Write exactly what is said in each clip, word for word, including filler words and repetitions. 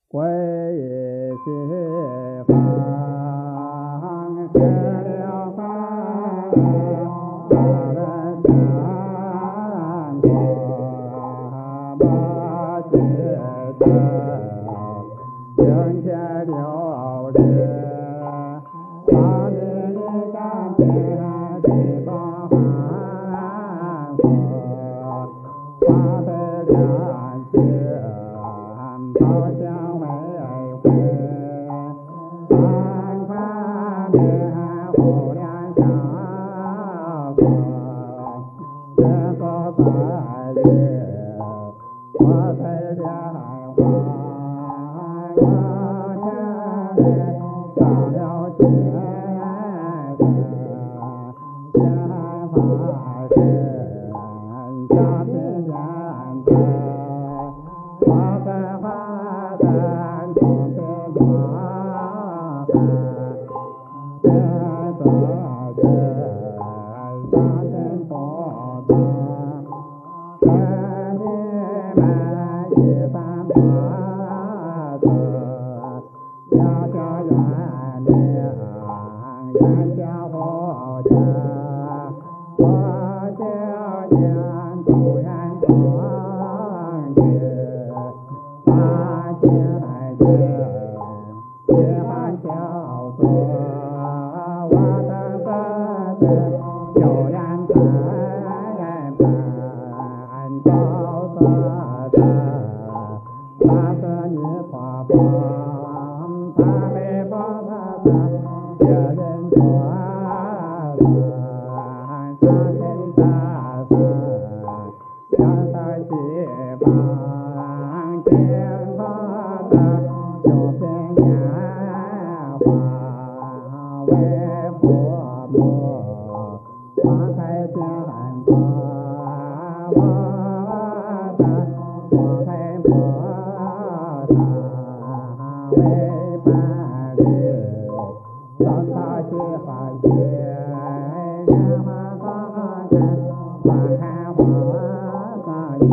归一西方，十六方，大人山坡，八戒灯，并且六日，八日一干天地八寒风，八岁两节，宝相为会，三看面后两相逢，这个在夜，我陪莲花，我前面上了天根，天发现家庭见证。花在花灯，从天光，天色间，上天不灯，跟你们一番话子，要叫原谅，原谅我家，我就将不愿忘记。八戒子，一番叫做我的哥哥，有人在本高色的，那是你婆婆，他没把他的别人说了，上天大神，让他去吧。天发的九品莲花为婆婆，花开见花，我的花开婆她为伴侣，让她喜欢见莲花花开，花开花开叶。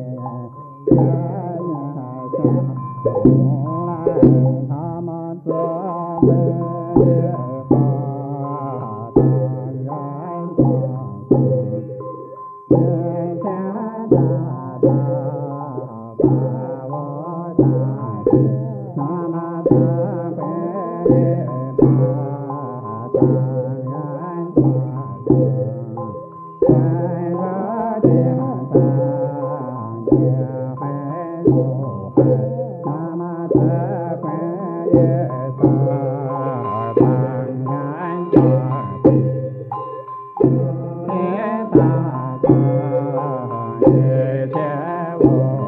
后来他们准备把当然光，天天大大把我带去，他们准备把当然光，在热天上也很热。那么这回也是当然的，天大的一切我。